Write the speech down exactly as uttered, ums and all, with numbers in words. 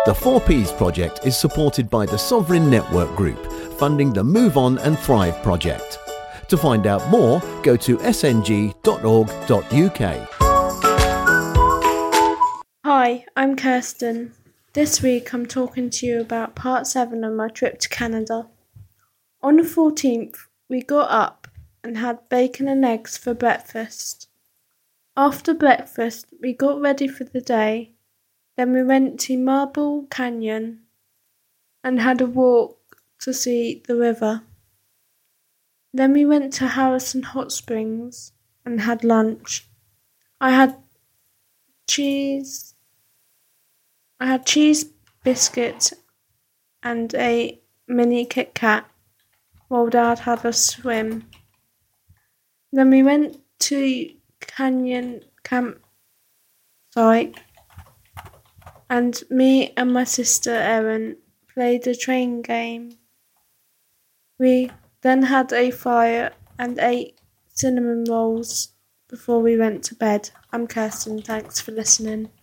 The four Ps project is supported by the Sovereign Network Group, funding the Move On and Thrive project. To find out more, go to s n g dot org dot u k. Hi, I'm Kirsten. This week I'm talking to you about part seven of my trip to Canada. On the fourteenth, we got up and had bacon and eggs for breakfast. After breakfast, we got ready for the day. Then we went to Marble Canyon and had a walk to see the river. Then we went to Harrison Hot Springs and had lunch. I had cheese I had cheese biscuits and a mini Kit Kat while Dad had a swim. Then we went to Canyon campsite and me and my sister Erin played a train game. We then had a fire and ate cinnamon rolls before we went to bed. I'm Kirsten, thanks for listening.